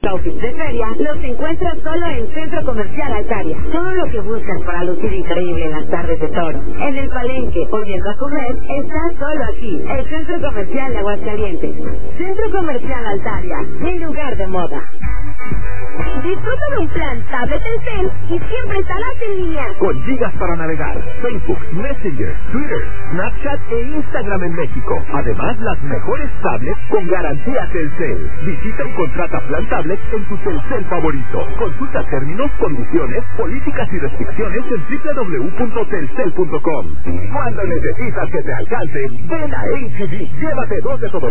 Outfits de feria los encuentras solo en Centro Comercial Altaria. Todo lo que buscas para lucir increíble en las tardes de toro, en el palenque o yendo a comer, está solo aquí, el Centro Comercial de Aguascalientes. Centro Comercial Altaria, mi lugar de moda. Disfruta de un plan tablet Telcel y siempre estarás en línea. Con gigas para navegar, Facebook, Messenger, Twitter, Snapchat e Instagram en México. Además, las mejores tablets con garantía Telcel. Visita y contrata plan tablet en tu Telcel favorito. Consulta términos, condiciones, políticas y restricciones en www.telcel.com. Cuando necesitas que te alcance, ven a HEB. Llévate 2 de todo.